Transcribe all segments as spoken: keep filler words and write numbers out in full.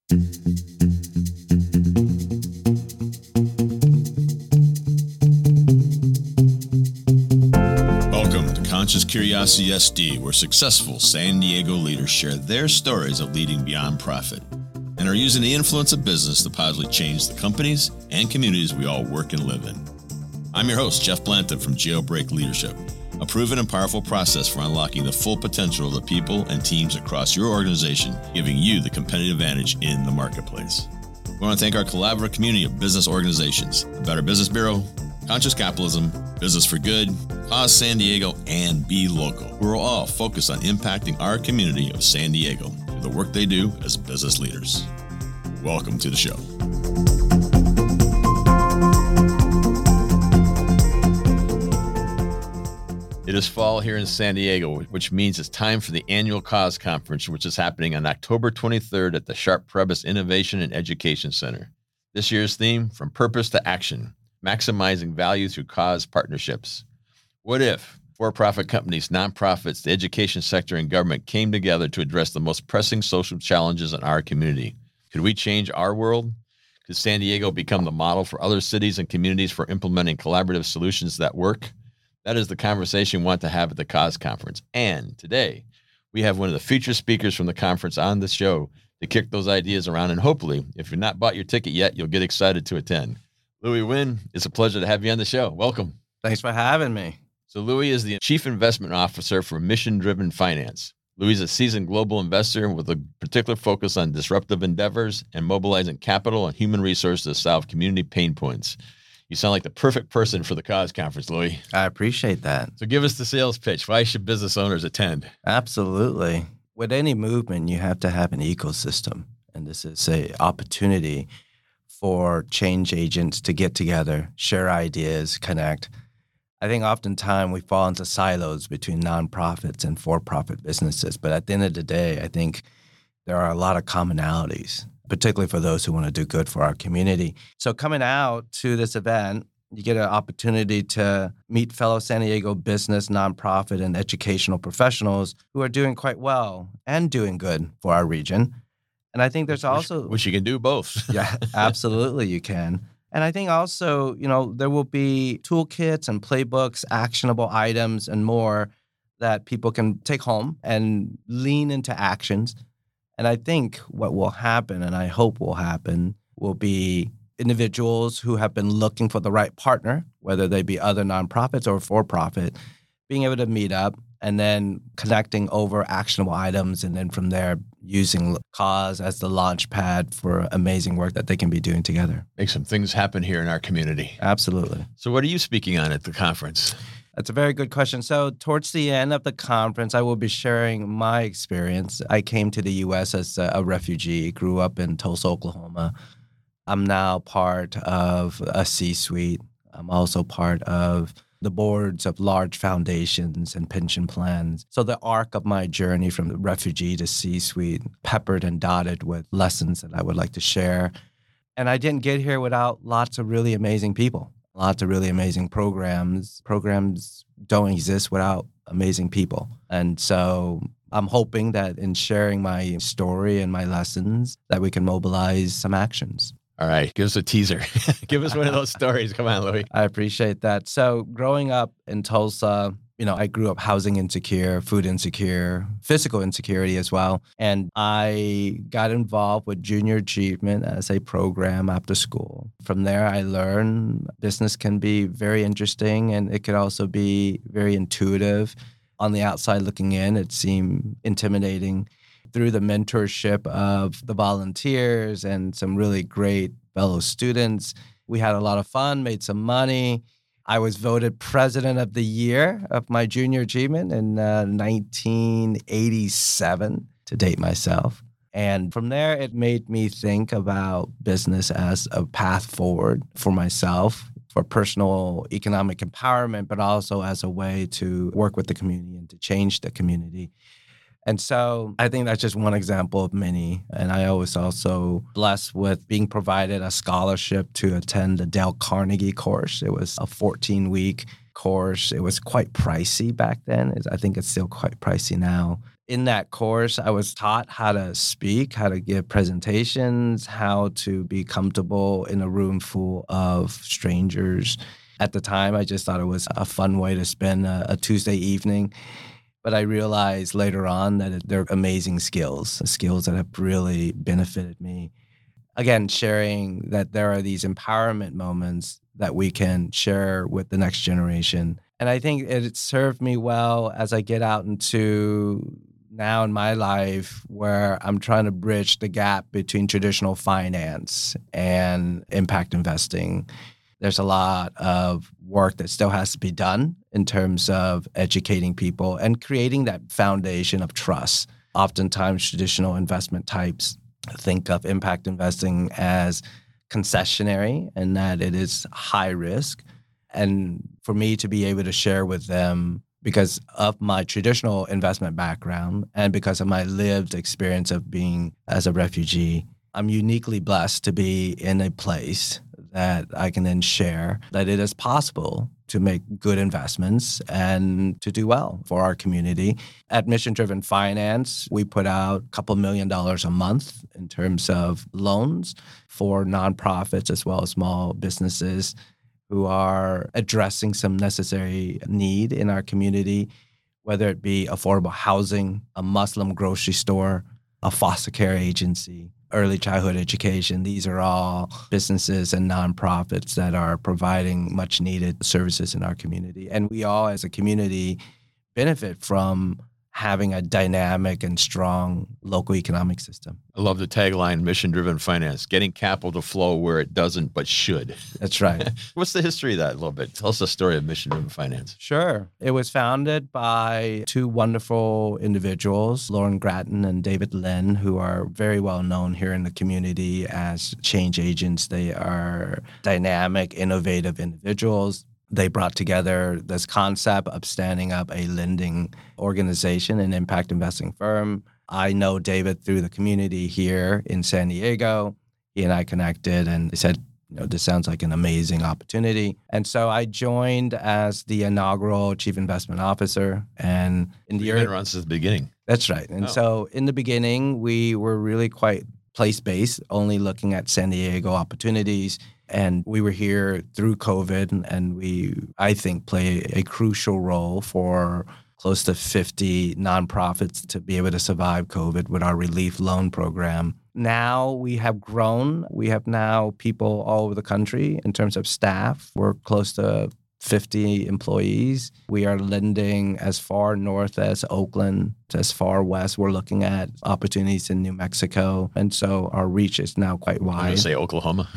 Welcome to Conscious Curiosity S D, where successful San Diego leaders share their stories of leading beyond profit and are using the influence of business to positively change the companies and communities we all work and live in. I'm your host, Jeff Blanton from Jailbreak Leadership, a proven and powerful process for unlocking the full potential of the people and teams across your organization, giving you the competitive advantage in the marketplace. We want to thank our collaborative community of business organizations, the Better Business Bureau, Conscious Capitalism, Business for Good, Cause San Diego, and Be Local, who are all focused on impacting our community of San Diego through the work they do as business leaders. Welcome to the show. It is fall here in San Diego, which means it's time for the annual Cause Conference, which is happening on October twenty-third at the Sharp Prebys Innovation and Education Center. This year's theme, From Purpose to Action, maximizing value through cause partnerships. What if for-profit companies, nonprofits, the education sector, and government came together to address the most pressing social challenges in our community? Could we change our world? Could San Diego become the model for other cities and communities for implementing collaborative solutions that work? That is the conversation we want to have at the Cause Conference. And today, we have one of the featured speakers from the conference on the show to kick those ideas around. And hopefully, if you've not bought your ticket yet, you'll get excited to attend. Louis Nguyen, it's a pleasure to have you on the show. Welcome. Thanks for having me. So Louis is the Chief Investment Officer for Mission Driven Finance. Louis is a seasoned global investor with a particular focus on disruptive endeavors and mobilizing capital and human resources to solve community pain points. You sound like the perfect person for the Cause Conference, Louis. I appreciate that. So give us the sales pitch. Why should business owners attend? Absolutely. With any movement, you have to have an ecosystem. And this is an opportunity for change agents to get together, share ideas, connect. I think oftentimes we fall into silos between nonprofits and for-profit businesses. But at the end of the day, I think there are a lot of commonalities, particularly for those who want to do good for our community. So coming out to this event, you get an opportunity to meet fellow San Diego business, nonprofit, and educational professionals who are doing quite well and doing good for our region. And I think there's also... Which, which you can do both. Yeah, absolutely you can. And I think also, you know, there will be toolkits and playbooks, actionable items, and more that people can take home and lean into actions. And I think what will happen, and I hope will happen, will be individuals who have been looking for the right partner, whether they be other nonprofits or for-profit, being able to meet up and then connecting over actionable items, and then from there using Cause as the launch pad for amazing work that they can be doing together. Make some things happen here in our community. Absolutely. So what are you speaking on at the conference? That's a very good question. So towards the end of the conference, I will be sharing my experience. I came to the U S as a refugee, grew up in Tulsa, Oklahoma. I'm now part of a C-suite. I'm also part of the boards of large foundations and pension plans. So the arc of my journey from the refugee to C-suite, peppered and dotted with lessons that I would like to share. And I didn't get here without lots of really amazing people. Lots of really amazing programs. Programs don't exist without amazing people. And so I'm hoping that in sharing my story and my lessons that we can mobilize some actions. All right, give us a teaser. Give us one of those stories. Come on, Louis. I appreciate that. So growing up in Tulsa, you know, I grew up housing insecure, food insecure, physical insecurity as well. And I got involved with Junior Achievement as a program after school. From there, I learned business can be very interesting and it could also be very intuitive. On the outside looking in, it seemed intimidating. Through the mentorship of the volunteers and some really great fellow students, we had a lot of fun, made some money. I was voted president of the year of my Junior Achievement in uh, nineteen eighty-seven, to date myself. And from there, it made me think about business as a path forward for myself, for personal economic empowerment, but also as a way to work with the community and to change the community. And so I think that's just one example of many. And I was also blessed with being provided a scholarship to attend the Dale Carnegie course. It was a fourteen-week course. It was quite pricey back then. I think it's still quite pricey now. In that course, I was taught how to speak, how to give presentations, how to be comfortable in a room full of strangers. At the time, I just thought it was a fun way to spend a, a Tuesday evening. But I realized later on that it, they're amazing skills, skills that have really benefited me. Again, sharing that there are these empowerment moments that we can share with the next generation. And I think it served me well as I get out into now in my life where I'm trying to bridge the gap between traditional finance and impact investing. There's a lot of work that still has to be done in terms of educating people and creating that foundation of trust. Oftentimes, traditional investment types think of impact investing as concessionary and that it is high risk. And for me to be able to share with them, because of my traditional investment background and because of my lived experience of being as a refugee, I'm uniquely blessed to be in a place that I can then share that it is possible to make good investments and to do well for our community. At Mission Driven Finance, we put out a couple million dollars a month in terms of loans for nonprofits as well as small businesses who are addressing some necessary need in our community, whether it be affordable housing, a Muslim grocery store, a foster care agency, early childhood education. These are all businesses and nonprofits that are providing much needed services in our community. And we all as a community benefit from having a dynamic and strong local economic system. I love the tagline, Mission Driven Finance, getting capital to flow where it doesn't but should. That's right. What's the history of that a little bit? Tell us the story of Mission Driven Finance. Sure. It was founded by two wonderful individuals, Lauren Gratton and David Lin, who are very well known here in the community as change agents. They are dynamic, innovative individuals. They brought together this concept of standing up a lending organization, an impact investing firm. I know David through the community here in San Diego. He and I connected and he said, you know, this sounds like an amazing opportunity. And so I joined as the inaugural chief investment officer. And in the You've been around since the beginning. That's right. And oh. so in the beginning, we were really quite place-based, only looking at San Diego opportunities. And we were here through COVID, and we, I think, play a crucial role for close to fifty nonprofits to be able to survive COVID with our relief loan program. Now we have grown. We have now people all over the country in terms of staff. We're close to fifty employees. We are lending as far north as Oakland, as far west. We're looking at opportunities in New Mexico. And so our reach is now quite wide. I'm going to say Oklahoma.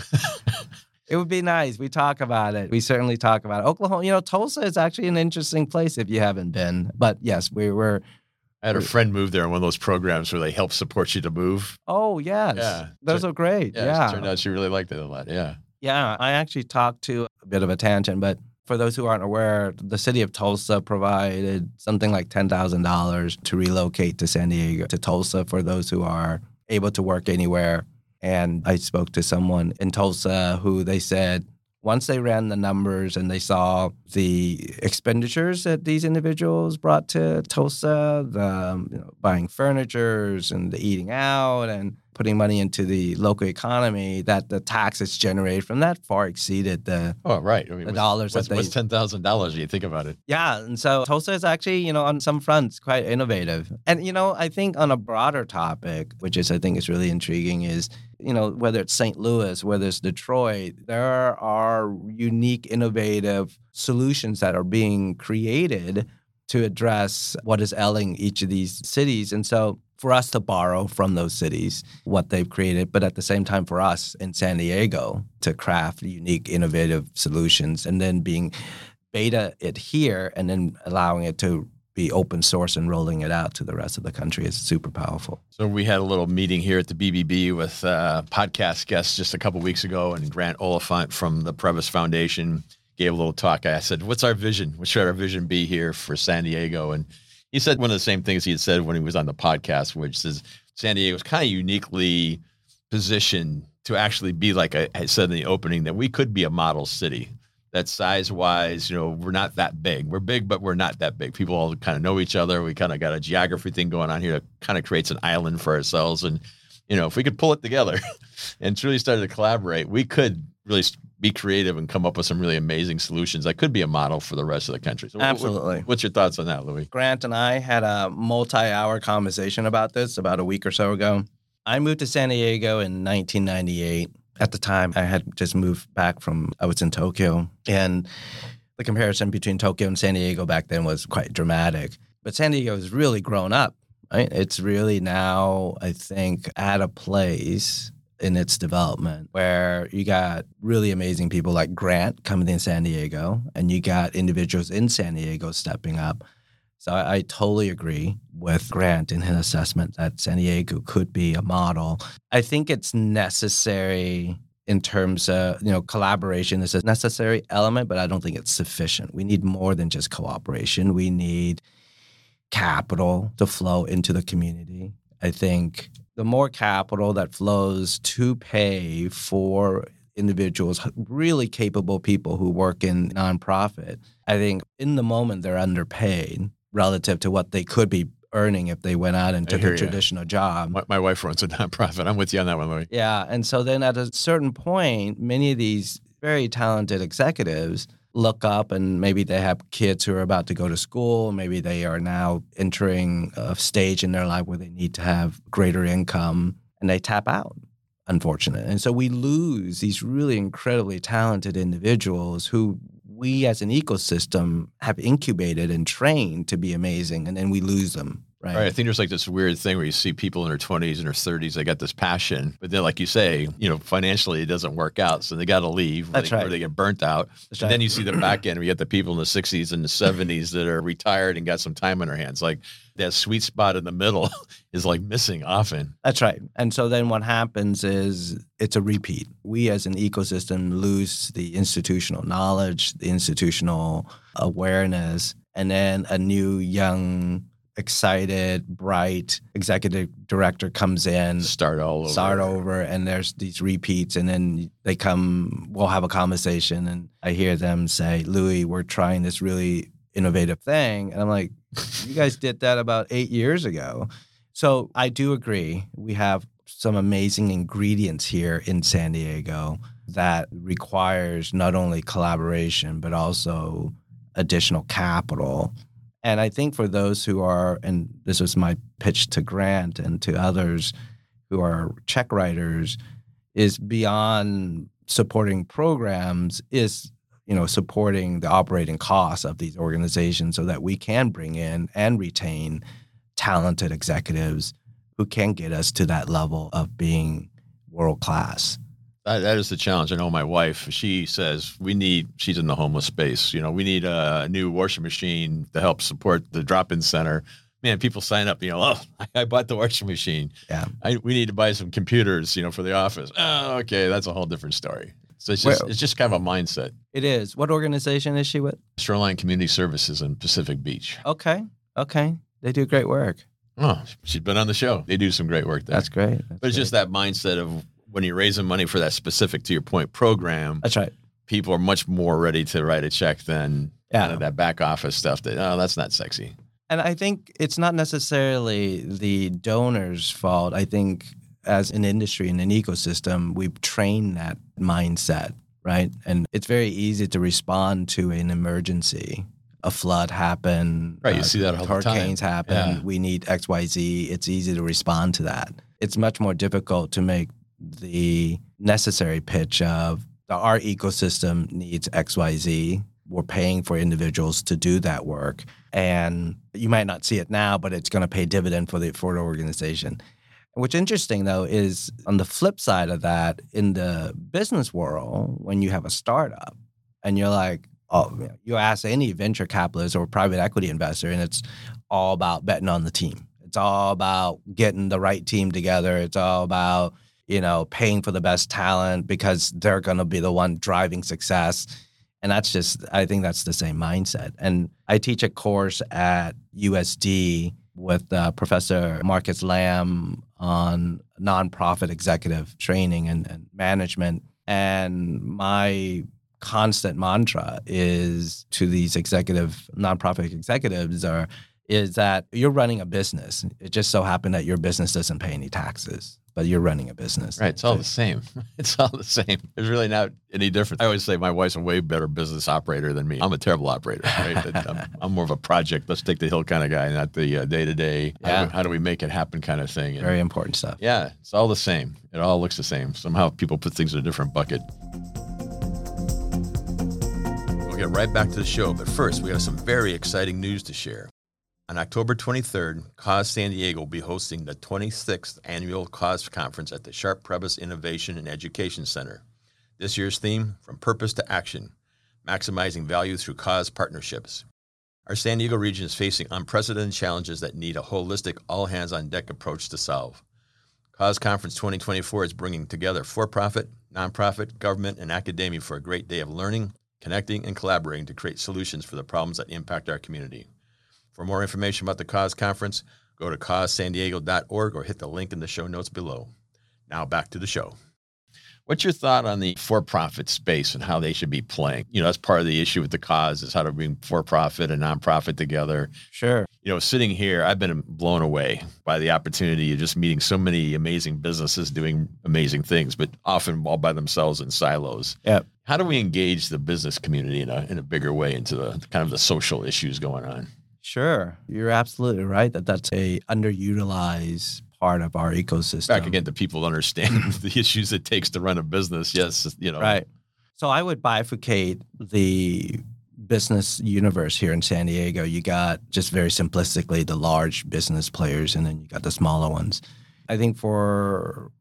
It would be nice. We talk about it. We certainly talk about it. Oklahoma, you know, Tulsa is actually an interesting place if you haven't been. But yes, we were. I had a friend move there in one of those programs where they help support you to move. Oh, yes. Yeah. Those are great. Yeah. yeah. It turned out she really liked it a lot. Yeah. Yeah. I actually talked to a bit of a tangent, but for those who aren't aware, the city of Tulsa provided something like ten thousand dollars to relocate to San Diego, to Tulsa, for those who are able to work anywhere. And I spoke to someone in Tulsa who they said once they ran the numbers and they saw the expenditures that these individuals brought to Tulsa, the um, you know, buying furnitures and the eating out and putting money into the local economy, that the taxes generated from that far exceeded the, oh, right. I mean, the what's, dollars what's, that they... What's ten thousand dollars when you think about it? Yeah. And so Tulsa is actually, you know, on some fronts quite innovative. And, you know, I think on a broader topic, which is I think is really intriguing, is, you know, whether it's Saint Louis, whether it's Detroit, there are unique, innovative solutions that are being created to address what is ailing each of these cities. And so for us to borrow from those cities what they've created, but at the same time for us in San Diego to craft unique, innovative solutions and then being beta it here and then allowing it to be open source and rolling it out to the rest of the country is super powerful. So we had a little meeting here at the B B B with uh, podcast guests just a couple weeks ago, and Grant Oliphant from the Previs Foundation gave a little talk. I said, what's our vision? What should our vision be here for San Diego? And he said one of the same things he had said when he was on the podcast, which is San Diego is kind of uniquely positioned to actually be, like I said in the opening, that we could be a model city. that size-wise, you know, we're not that big. We're big, but we're not that big. People all kind of know each other. We kind of got a geography thing going on here that kind of creates an island for ourselves. And, you know, if we could pull it together and truly start to collaborate, we could really be creative and come up with some really amazing solutions that could be a model for the rest of the country. So Absolutely. What, what's your thoughts on that, Louis? Grant and I had a multi-hour conversation about this about a week or so ago. I moved to San Diego in nineteen ninety-eight. At the time, I had just moved back from, I was in Tokyo, and the comparison between Tokyo and San Diego back then was quite dramatic. But San Diego has really grown up, right? It's really now, I think, at a place in its development where you got really amazing people like Grant coming in San Diego, and you got individuals in San Diego stepping up. So I, I totally agree with Grant in his assessment that San Diego could be a model. I think it's necessary in terms of, you know, collaboration is a necessary element, but I don't think it's sufficient. We need more than just cooperation. We need capital to flow into the community. I think the more capital that flows to pay for individuals, really capable people who work in nonprofit, I think in the moment they're underpaid relative to what they could be earning if they went out and took a traditional job. My, my wife runs a nonprofit. I'm with you on that one, Louis. Yeah. And so then at a certain point, many of these very talented executives look up and maybe they have kids who are about to go to school. Maybe they are now entering a stage in their life where they need to have greater income, and they tap out, unfortunately. And so we lose these really incredibly talented individuals who we as an ecosystem have incubated and trained to be amazing, and then we lose them. Right. Right. I think there's like this weird thing where you see people in their twenties and their thirties, they got this passion, but then like you say, you know, financially it doesn't work out. So they got to leave. That's they, right. Or they get burnt out. That's and right. then you see the back end, we get the people in the sixties and the seventies that are retired and got some time on their hands. Like that sweet spot in the middle is like missing often. That's right. And so then what happens is it's a repeat. We as an ecosystem lose the institutional knowledge, the institutional awareness, and then a new young excited, bright executive director comes in, start all over, start over, and there's these repeats, and then they come, we'll have a conversation, and I hear them say, Louis, we're trying this really innovative thing. And I'm like, you guys did that about eight years ago. So I do agree. We have some amazing ingredients here in San Diego that requires not only collaboration, but also additional capital. And I think for those who are, and this was my pitch to Grant and to others who are check writers, is beyond supporting programs, is, you know, supporting the operating costs of these organizations so that we can bring in and retain talented executives who can get us to that level of being world class. That, that is the challenge. I know my wife, she says we need, she's in the homeless space. You know, we need a new washing machine to help support the drop-in center. Man, people sign up, you know, oh, I bought the washing machine. Yeah. I, we need to buy some computers, you know, for the office. Oh, okay. That's a whole different story. So it's just, well, it's just kind of a mindset. It is. What organization is she with? Shoreline Community Services in Pacific Beach. Okay. Okay. They do great work. Oh, she's been on the show. They do some great work there. That's great. That's but it's great. just that mindset of, when you're raising money for that specific, to your point, program, that's right. People are much more ready to write a check than yeah. kind of that back office stuff that, oh, that's not sexy. And I think it's not necessarily the donor's fault. I think as an industry and an ecosystem, we've trained that mindset, right? And it's very easy to respond to an emergency. A flood happened. Right, you uh, see that all the time. Hurricanes happen. Yeah. We need X, Y, Z. It's easy to respond to that. It's much more difficult to make the necessary pitch of our ecosystem needs X, Y, Z. We're paying for individuals to do that work. And you might not see it now, but it's going to pay dividend for the for the organization. What's interesting, though, is on the flip side of that, in the business world, when you have a startup and you're like, oh, you ask any venture capitalist or private equity investor, and it's all about betting on the team. It's all about getting the right team together. It's all about, you know, paying for the best talent because they're going to be the one driving success. And that's just, I think that's the same mindset. And I teach a course at U S D with uh, Professor Marcus Lamb on nonprofit executive training and, and management. And my constant mantra is to these executive, nonprofit executives are, is that you're running a business. It just so happened that your business doesn't pay any taxes, but you're running a business. Right. It's all the same. It's all the same. There's really not any difference. I always say my wife's a way better business operator than me. I'm a terrible operator, right? I'm, I'm more of a project, let's take the hill kind of guy, not the uh, day-to-day, Yeah. how, do, how do we make it happen kind of thing. And Very important stuff. yeah, it's all the same. It all looks the same. Somehow people put things in a different bucket. We'll get right back to the show, but first we got some very exciting news to share. On October twenty-third, Cause San Diego will be hosting the twenty-sixth Annual Cause Conference at the Sharp Prebys Innovation and Education Center. This year's theme, From Purpose to Action, Maximizing Value Through Cause Partnerships. Our San Diego region is facing unprecedented challenges that need a holistic, all-hands-on-deck approach to solve. Cause Conference twenty twenty-four is bringing together for-profit, nonprofit, government, and academia for a great day of learning, connecting, and collaborating to create solutions for the problems that impact our community. For more information about the Cause Conference, go to cause san diego dot org or hit the link in the show notes below. Now back to the show. What's your thought on the for-profit space and how they should be playing? You know, that's part of the issue with the Cause is how to bring for-profit and nonprofit together. Sure. You know, sitting here, I've been blown away by the opportunity of just meeting so many amazing businesses doing amazing things, but often all by themselves in silos. Yeah. How do we engage the business community in a in a bigger way into the kind of the social issues going on? Sure. You're absolutely right that that's a underutilized part of our ecosystem. Back again to people understanding the issues it takes to run a business. Yes, you know. Right. So I would bifurcate the business universe here in San Diego. You got, just very simplistically, the large business players, and then you got the smaller ones. I think for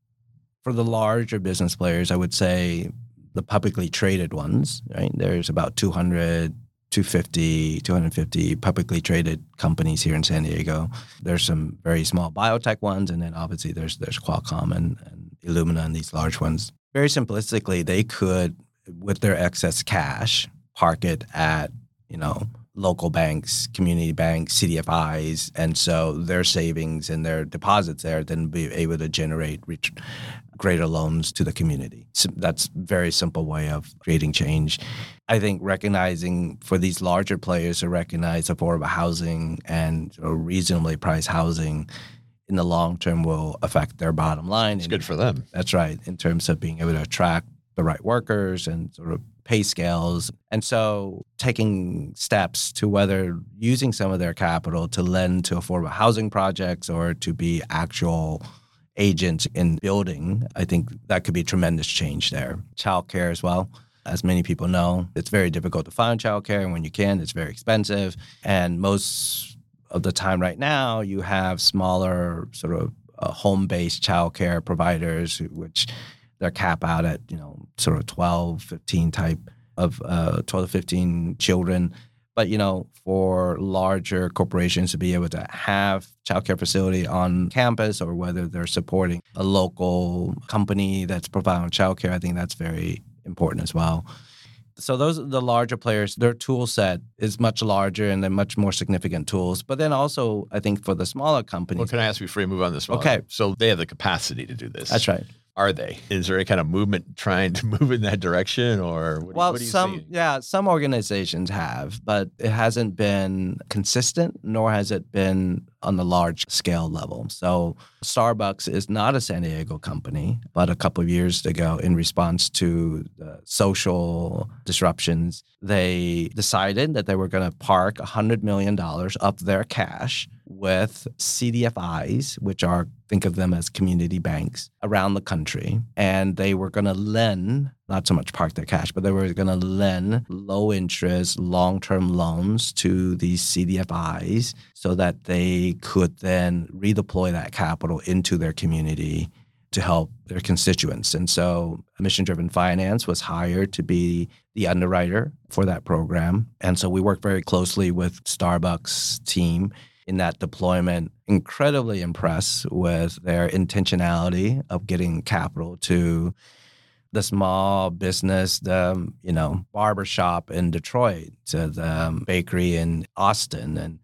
for the larger business players, I would say the publicly traded ones, right? There's about two hundred, two hundred fifty, two hundred fifty publicly traded companies here in San Diego. There's some very small biotech ones, and then obviously there's there's Qualcomm and, and Illumina and these large ones. Very simplistically, they could, with their excess cash, park it at, you know, local banks, community banks, C D F Is, and so their savings and their deposits there then be able to generate ret- greater loans to the community. So that's a very simple way of creating change. I think recognizing for these larger players to recognize affordable housing and sort of reasonably priced housing in the long term will affect their bottom line. It's and good for them. That's right, in terms of being able to attract the right workers and sort of pay scales. And so taking steps to whether using some of their capital to lend to affordable housing projects or to be actual agents in building, I think that could be tremendous change there. Childcare as well. As many people know, it's very difficult to find childcare, and when you can, it's very expensive. And most of the time right now, you have smaller sort of uh, home-based childcare providers, which they're cap out at, you know, sort of twelve, fifteen type of uh, twelve to fifteen children. But, you know, for larger corporations to be able to have childcare facility on campus, or whether they're supporting a local company that's providing childcare, I think that's very important as well. So those are the larger players. Their tool set is much larger and they're much more significant tools. But then also, I think for the smaller companies. Well, can I ask you before you move on to this? Okay. So they have the capacity to do this. That's right. Are they? Is there any kind of movement trying to move in that direction, or what, well, what do you some see? yeah, some organizations have, but it hasn't been consistent, nor has it been on the large scale level. So Starbucks is not a San Diego company, but a couple of years ago, in response to the social disruptions, they decided that they were going to park one hundred million dollars of their cash with C D F Is, which are, think of them as community banks around the country. And they were going to lend, not so much park their cash, but they were going to lend low interest, long-term loans to these C D F Is so that they could then redeploy that capital into their community to help their constituents. And so Mission Driven Finance was hired to be the underwriter for that program. And so we worked very closely with Starbucks team in that deployment. Incredibly impressed with their intentionality of getting capital to the small business, the, you know, barbershop in Detroit, to the um, bakery in Austin, and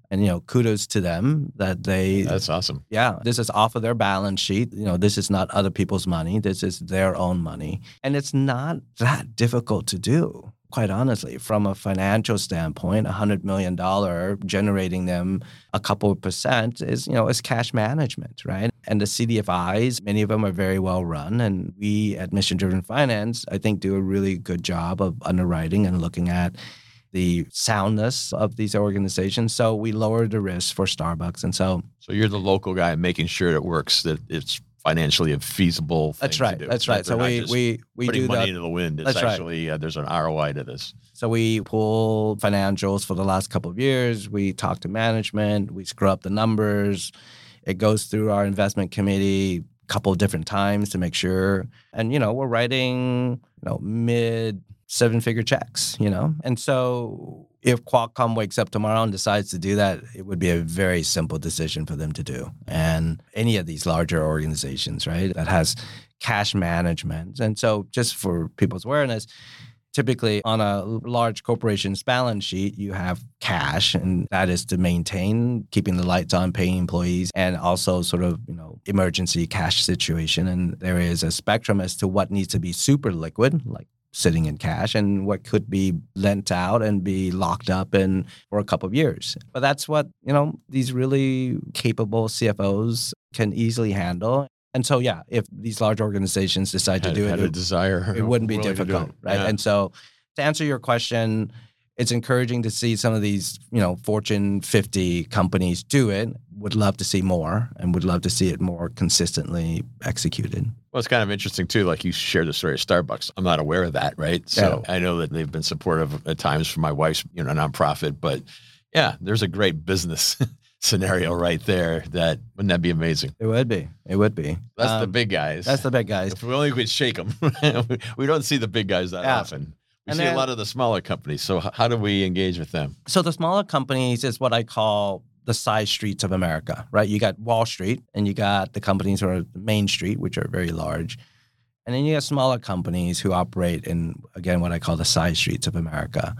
And, you know, kudos to them that they... That's awesome. Yeah, this is off of their balance sheet. You know, this is not other people's money. This is their own money. And it's not that difficult to do, quite honestly. From a financial standpoint, one hundred million dollars generating them a couple of percent is, you know, is cash management, right? And the C D F Is, many of them are very well run. And we at Mission Driven Finance, I think, do a really good job of underwriting and looking at the soundness of these organizations. So we lower the risk for Starbucks. And so... So you're the local guy making sure it works, that it's financially a feasible thing That's right. to do. That's right. So we, we, we putting do money that. into the wind. It's That's actually, right. uh, there's an R O I to this. So we pull financials for the last couple of years. We talk to management. We screw up the numbers. It goes through our investment committee a couple of different times to make sure. And, you know, we're writing, you know, mid seven-figure checks, you know? And so if Qualcomm wakes up tomorrow and decides to do that, it would be a very simple decision for them to do. And any of these larger organizations, right, that has cash management. And so just for people's awareness, typically on a large corporation's balance sheet, you have cash, and that is to maintain keeping the lights on, paying employees, and also sort of, you know, emergency cash situation. And there is a spectrum as to what needs to be super liquid, like sitting in cash, and what could be lent out and be locked up in for a couple of years. But that's what, you know, these really capable C F Os can easily handle. And so, yeah, if these large organizations decide Had, to do had it, a desire, it wouldn't be willing to do difficult, it. right? Yeah. And so to answer your question, it's encouraging to see some of these, you know, Fortune fifty companies do it. Would love to see more, and would love to see it more consistently executed. Well, it's kind of interesting too. Like you shared the story of Starbucks. I'm not aware of that, right? So Yeah. I know that they've been supportive at times for my wife's, you know, nonprofit. But yeah, there's a great business scenario right there. That wouldn't that be amazing? It would be. It would be. That's the Um, big guys. That's the big guys. If we only could shake them. We don't see the big guys that Yeah. often. We And see then- a lot of the smaller companies. So h- how do we engage with them? So the smaller companies is what I call the side streets of America, right? You got Wall Street, and you got the companies who are Main Street, which are very large. And then you have smaller companies who operate in, again, what I call the side streets of America.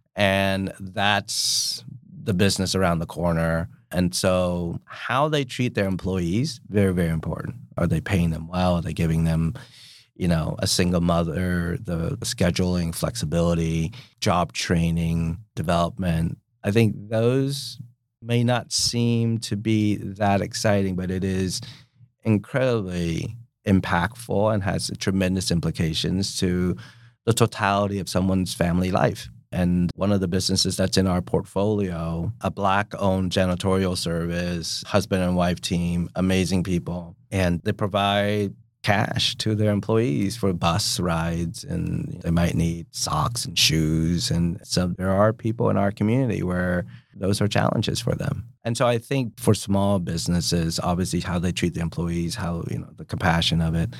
And that's the business around the corner. And so how they treat their employees, very, very important. Are they paying them well? Are they giving them, you know, a single mother, the scheduling, flexibility, job training, development? I think those may not seem to be that exciting, but it is incredibly impactful and has tremendous implications to the totality of someone's family life. And one of the businesses that's in our portfolio, a Black-owned janitorial service, husband and wife team, amazing people, and they provide cash to their employees for bus rides, and they might need socks and shoes. And so there are people in our community where those are challenges for them. And so I think for small businesses, obviously how they treat the employees, how, you know, the compassion of it.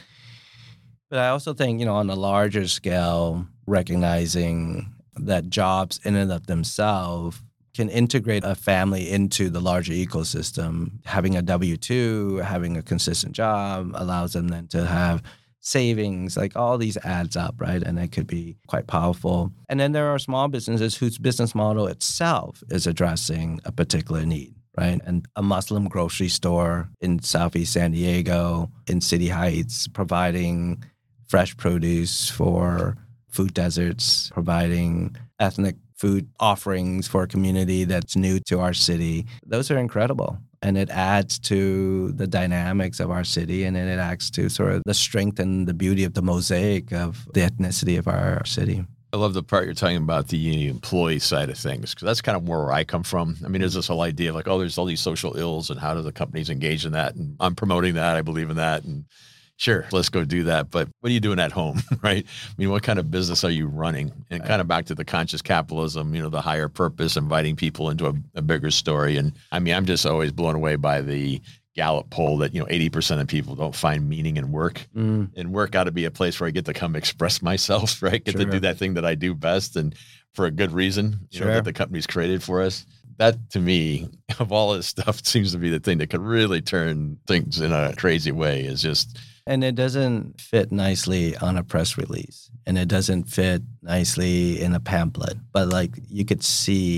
But I also think, you know, on a larger scale, recognizing that jobs in and of themselves can integrate a family into the larger ecosystem. Having a W two, having a consistent job allows them then to have savings, like all these adds up, right? And it could be quite powerful. And then there are small businesses whose business model itself is addressing a particular need, right? And a Muslim grocery store in Southeast San Diego, in City Heights, providing fresh produce for food deserts, providing ethnic food offerings for a community that's new to our city. Those are incredible. And it adds to the dynamics of our city, and then it adds to sort of the strength and the beauty of the mosaic of the ethnicity of our city. I love the part you're talking about, the employee side of things, because that's kind of where I come from. I mean, there's this whole idea of like, oh, there's all these social ills, and how do the companies engage in that? And I'm promoting that. I believe in that. And sure, let's go do that. But what are you doing at home, right? I mean, what kind of business are you running? And kind of back to the conscious capitalism, you know, the higher purpose, inviting people into a, a bigger story. And I mean, I'm just always blown away by the Gallup poll that, you know, eighty percent of people don't find meaning in work. Mm. And work ought to be a place where I get to come express myself, right? Get Sure. to do that thing that I do best, and for a good reason, you Sure. know, that the company's created for us. That, to me, of all this stuff, seems to be the thing that could really turn things in a crazy way. Is just... And it doesn't fit nicely on a press release, and it doesn't fit nicely in a pamphlet. But like you could see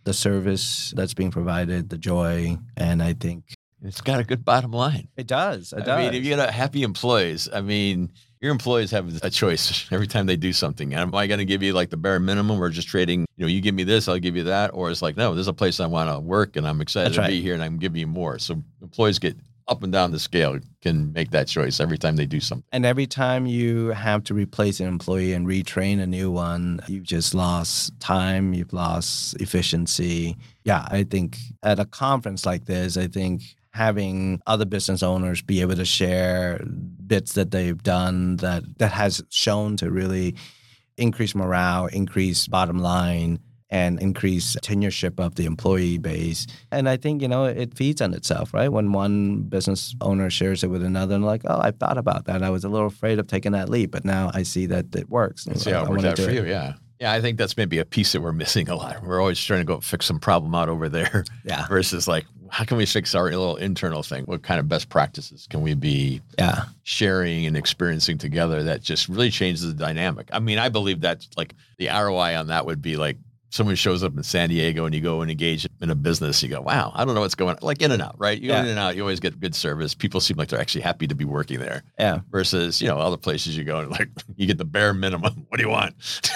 the service that's being provided, the joy, and I think it's got a good bottom line. It does. It I does. mean, if you got happy employees, I mean, your employees have a choice every time they do something. Am I going to give you like the bare minimum? We're just trading, you know, you give me this, I'll give you that. Or it's like, no, this is a place I want to work and I'm excited That's to right. be here and I'm giving you more. So employees get up and down the scale, can make that choice every time they do something. And every time you have to replace an employee and retrain a new one, you've just lost time, you've lost efficiency. Yeah, I think at a conference like this, I think having other business owners be able to share bits that they've done that that has shown to really increase morale, increase bottom line, and increase tenureship of the employee base. And I think, you know, it feeds on itself, right? When one business owner shares it with another and like, oh, I thought about that. I was a little afraid of taking that leap, but now I see that it works. And see how it works out for you, yeah. Yeah, I think that's maybe a piece that we're missing a lot. We're always trying to go fix some problem out over there. Yeah. Versus like, how can we fix our little internal thing? What kind of best practices can we be yeah. sharing and experiencing together that just really changes the dynamic? I mean, I believe that like the R O I on that would be like someone shows up in San Diego and you go and engage in a business. You go, wow, I don't know what's going on. Like In-N-Out, right? You go Yeah. in and out, you always get good service. People seem like they're actually happy to be working there. Yeah. Versus, you know, other places you go and like you get the bare minimum. What do you want?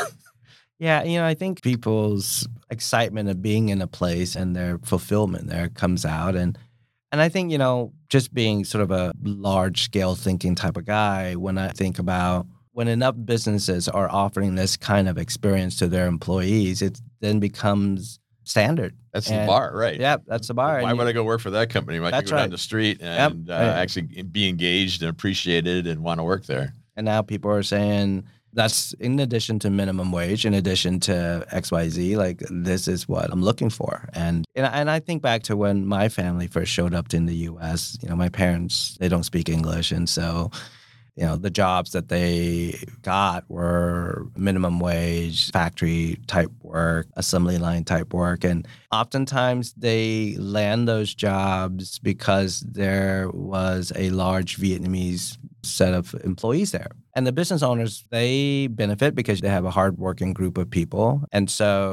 Yeah, you know, I think people's excitement of being in a place and their fulfillment there comes out. And and I think, you know, just being sort of a large scale thinking type of guy, when I think about when enough businesses are offering this kind of experience to their employees, it then becomes standard. That's And- the bar, right? Yeah, that's the bar. Why And would you- I go work for that company? I can That's go down right. the street Yep. and uh, Right. actually be engaged and appreciated and want to work there. And now people are saying that's in addition to minimum wage, in addition to X Y Z, like this is what I'm looking for. And, and and I think back to when my family first showed up in the U S, you know, my parents, they don't speak English. And so, you know, the jobs that they got were minimum wage, factory type work, assembly line type work. And oftentimes they land those jobs because there was a large Vietnamese set of employees there. And the business owners, they benefit because they have a hardworking group of people. And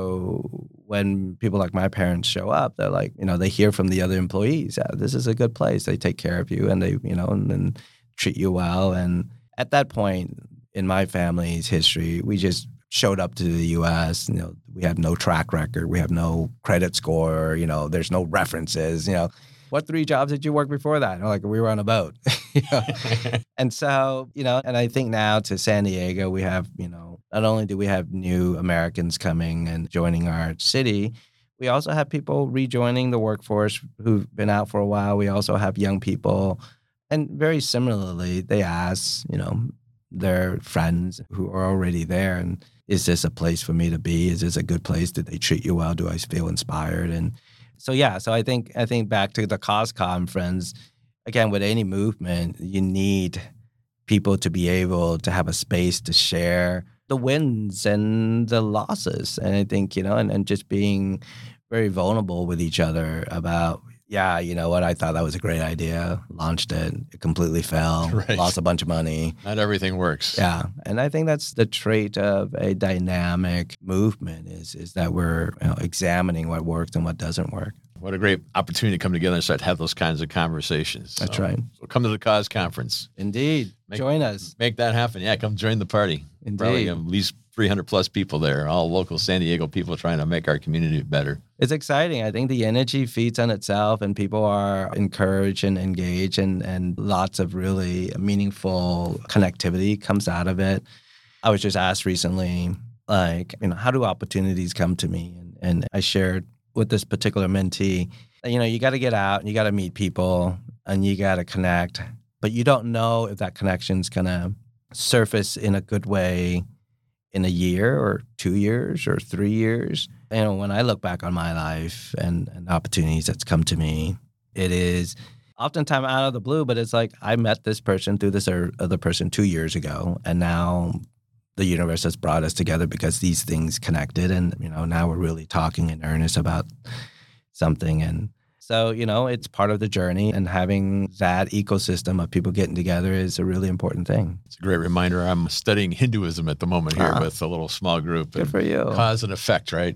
so when people like my parents show up, they're like, you know, they hear from the other employees, yeah, this is a good place. They take care of you and they, you know, and then treat you well. And at that point in my family's history, we just showed up to the U S. You know, we have no track record. We have no credit score. You know, there's no references. You know, what three jobs did you work before that? And like, we were on a boat. You know? And so, you know, and I think now to San Diego, we have, you know, not only do we have new Americans coming and joining our city, we also have people rejoining the workforce who've been out for a while. We also have young people. And very similarly, they ask, you know, their friends who are already there, and is this a place for me to be? Is this a good place? Did they treat you well? Do I feel inspired? And so, yeah, so I think I think back to the Cause Conference, again, with any movement, you need people to be able to have a space to share the wins and the losses. And I think, you know, and, and just being very vulnerable with each other about, yeah, you know what, I thought that was a great idea, launched it, it completely fell, Right. lost a bunch of money. Not everything works. Yeah. And I think that's the trait of a dynamic movement is is that we're, you know, examining what works and what doesn't work. What a great opportunity to come together and start to have those kinds of conversations. That's So- right. So come to the Cause Conference. Indeed. Make- Join us. Make that happen. Yeah, come join the party. Probably Indeed. at least three hundred plus people there, all local San Diego people trying to make our community better. It's exciting. I think the energy feeds on itself and people are encouraged and engaged and, and lots of really meaningful connectivity comes out of it. I was just asked recently, like, you know, how do opportunities come to me? And, and I shared with this particular mentee, you know, you got to get out and you got to meet people and you got to connect, but you don't know if that connection's going to surface in a good way in a year or two years or three years. You know, when I look back on my life and, and opportunities that's come to me, it is oftentimes out of the blue, but it's like I met this person through this or other person two years ago, and now the universe has brought us together because these things connected, and you know now we're really talking in earnest about something. And so, you know, it's part of the journey, and having that ecosystem of people getting together is a really important thing. It's a great reminder. I'm studying Hinduism at the moment here Ah. with a little small group. Good and for you. Cause and effect, right?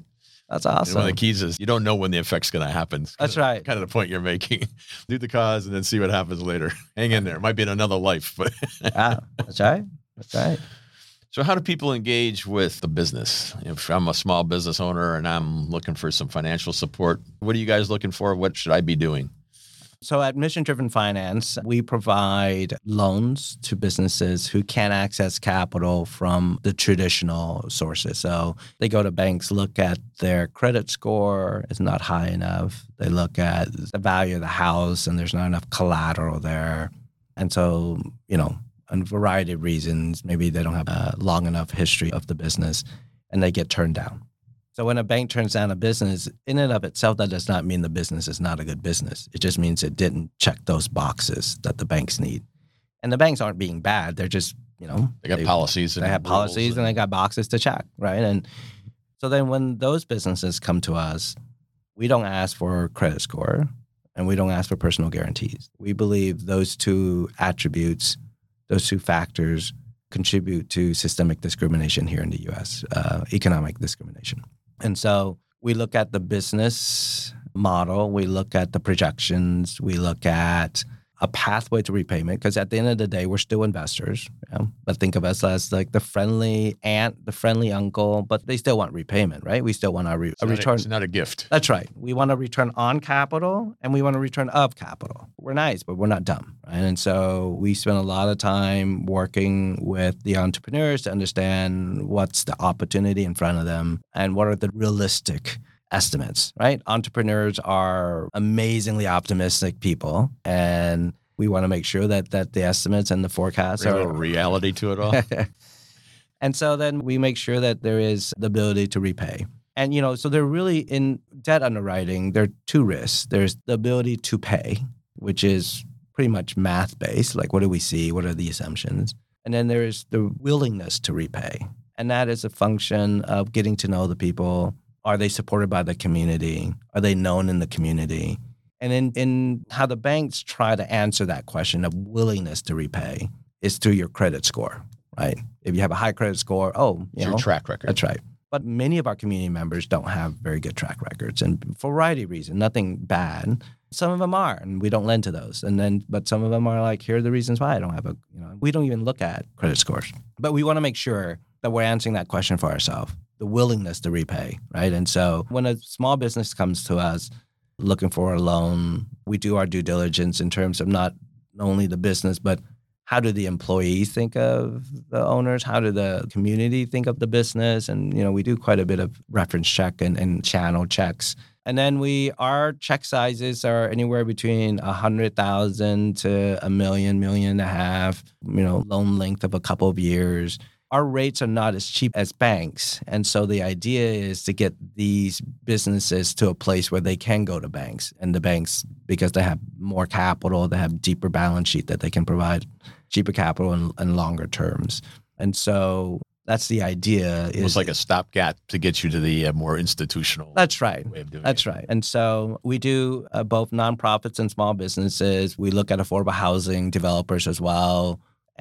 That's And awesome. one of the keys is you don't know when the effect's going to happen. It's That's kind of, right. Kind of the point you're making. Do the cause and then see what happens later. Hang in there. It might be in another life, but Yeah, that's right. That's right. So how do people engage with the business? If I'm a small business owner and I'm looking for some financial support, what are you guys looking for? What should I be doing? So at Mission Driven Finance, we provide loans to businesses who can't access capital from the traditional sources. So they go to banks, look at their credit score, it's not high enough. They look at the value of the house and there's not enough collateral there. And so, you know, on a variety of reasons, maybe they don't have a long enough history of the business and they get turned down. So when a bank turns down a business, in and of itself, that does not mean the business is not a good business. It just means it didn't check those boxes that the banks need. And the banks aren't being bad. They're just, you know. They got policies. They have policies and, and they got boxes to check, right? And so then when those businesses come to us, we don't ask for credit score and we don't ask for personal guarantees. We believe those two attributes, those two factors contribute to systemic discrimination here in the U S, uh, economic discrimination. And so we look at the business model, we look at the projections, we look at a pathway to repayment, because at the end of the day, we're still investors. You know? But think of us as like the friendly aunt, the friendly uncle, but they still want repayment, right? We still want a, re- a return. A, it's not a gift. That's right. We want a return on capital and we want a return of capital. We're nice, but we're not dumb, right? And so we spend a lot of time working with the entrepreneurs to understand what's the opportunity in front of them and what are the realistic estimates, right? Entrepreneurs are amazingly optimistic people, and we want to make sure that that the estimates and the forecasts Bring are a little reality to it all. And so then we make sure that there is the ability to repay. And, you know, so they're really in debt underwriting, there are two risks. There's the ability to pay, which is pretty much math-based, like what do we see, what are the assumptions? And then there's the willingness to repay. And that is a function of getting to know the people. Are they supported by the community? Are they known in the community? And in, in how the banks try to answer that question of willingness to repay is through your credit score, right? If you have a high credit score, oh, you It's know, your track record. That's right. But many of our community members don't have very good track records, and for a variety of reasons, nothing bad. Some of them are, and we don't lend to those. And then, but some of them are like, here are the reasons why I don't have a, you know, we don't even look at credit scores. But we want to make sure that we're answering that question for ourselves, the willingness to repay, right? And so when a small business comes to us looking for a loan, we do our due diligence in terms of not only the business, but how do the employees think of the owners? How do the community think of the business? And, you know, we do quite a bit of reference check and, and channel checks. And then we, our check sizes are anywhere between a hundred thousand to a million, million and a half, you know, loan length of a couple of years. Our rates are not as cheap as banks. And so the idea is to get these businesses to a place where they can go to banks. And the banks, because they have more capital, they have deeper balance sheet that they can provide cheaper capital and, and longer terms. And so that's the idea. It was like a stopgap to get you to the uh, more institutional That's right. way of doing That's it. right. And so we do uh, both nonprofits and small businesses. We look at affordable housing developers as well.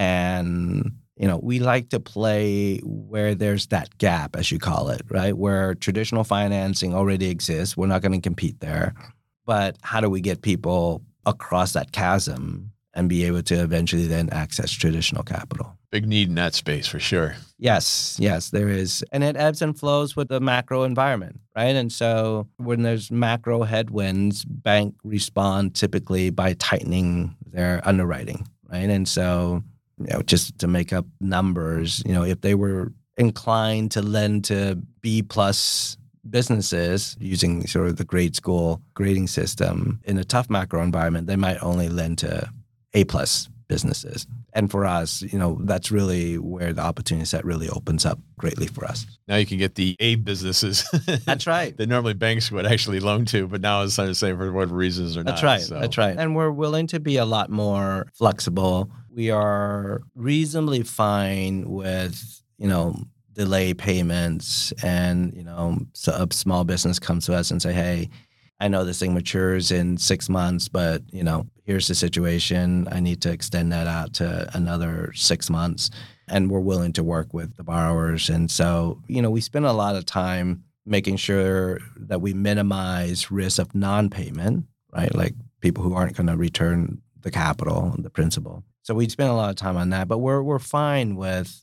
And you know, we like to play where there's that gap, as you call it, right? Where traditional financing already exists. We're not going to compete there. But how do we get people across that chasm and be able to eventually then access traditional capital? Big need in that space for sure. Yes, yes, there is. And it ebbs and flows with the macro environment, right? And so when there's macro headwinds, banks respond typically by tightening their underwriting, right? And so you know, just to make up numbers, you know, if they were inclined to lend to B plus businesses using sort of the grade school grading system in a tough macro environment, they might only lend to A plus businesses. And for us, you know, that's really where the opportunity set really opens up greatly for us. Now you can get the A businesses. That's right. That normally banks would actually loan to, but now it's trying to say for whatever reasons or not. That's right. So. That's right. And we're willing to be a lot more flexible. We are reasonably fine with, you know, delay payments and, you know, so a small business comes to us and say, hey, I know this thing matures in six months, but, you know, here's the situation. I need to extend that out to another six months. And we're willing to work with the borrowers. And so, you know, we spend a lot of time making sure that we minimize risk of non-payment, right? Like people who aren't going to return the capital and the principal. So we spend a lot of time on that, but we're we're fine with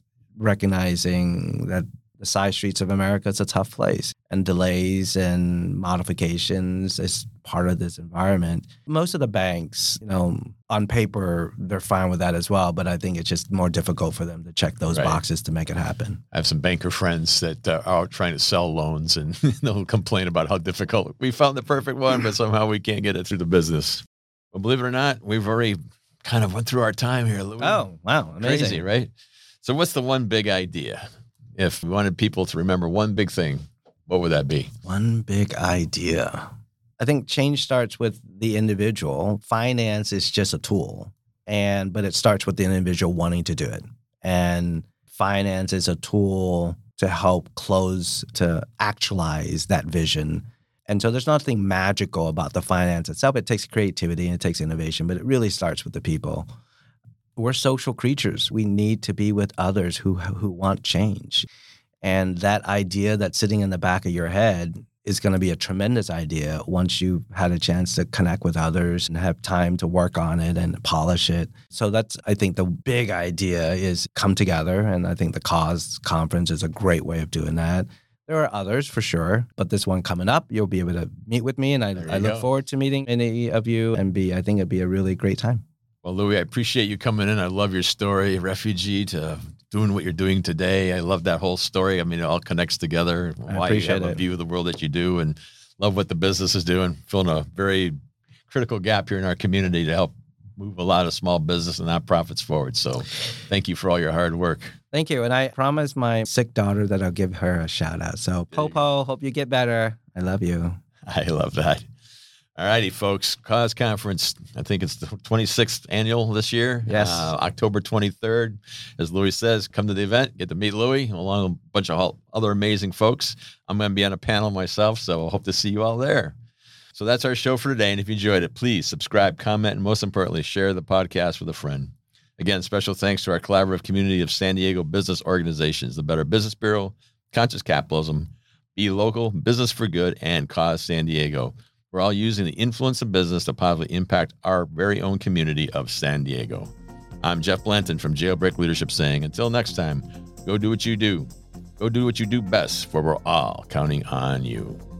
recognizing that the side streets of America is a tough place, and delays and modifications is part of this environment. Most of the banks, you know, on paper, they're fine with that as well, but I think it's just more difficult for them to check those Right. boxes to make it happen. I have some banker friends that uh, are out trying to sell loans, and they'll complain about how difficult we found the perfect one, but somehow we can't get it through the business. Well, believe it or not, we've already kind of went through our time here, Louis. Oh, wow. Amazing. Crazy, right? So what's the one big idea? If we wanted people to remember one big thing, what would that be? One big idea. I think change starts with the individual. Finance is just a tool, and but it starts with the individual wanting to do it. And finance is a tool to help close, to actualize that vision. And so there's nothing magical about the finance itself. It takes creativity and it takes innovation, but it really starts with the people. We're social creatures. We need to be with others who who want change. And that idea that's sitting in the back of your head is going to be a tremendous idea once you've had a chance to connect with others and have time to work on it and polish it. So that's, I think, the big idea is come together. And I think the Cause Conference is a great way of doing that. There are others for sure, but this one coming up, you'll be able to meet with me. And I, I look go. forward to meeting any of you and be, I think it'd be a really great time. Well, Louis, I appreciate you coming in. I love your story, refugee to doing what you're doing today. I love that whole story. I mean, it all connects together. I Why you appreciate have a it. view of the world that you do, and love what the business is doing. Filling a very critical gap here in our community to help move a lot of small business and nonprofits forward. So thank you for all your hard work. Thank you. And I promised my sick daughter that I'll give her a shout out. So Popo, hope you get better. I love you. I love that. All righty, folks. Cause Conference, I think it's the twenty-sixth annual this year. Yes. Uh, October twenty-third. As Louis says, come to the event, get to meet Louis, along with a bunch of other amazing folks. I'm going to be on a panel myself, so I hope to see you all there. So that's our show for today. And if you enjoyed it, please subscribe, comment, and most importantly, share the podcast with a friend. Again, special thanks to our collaborative community of San Diego business organizations, the Better Business Bureau, Conscious Capitalism, Be Local, Business for Good, and Cause San Diego. We're all using the influence of business to positively impact our very own community of San Diego. I'm Jeff Blanton from Jailbreak Leadership saying, until next time, go do what you do. Go do what you do best, for we're all counting on you.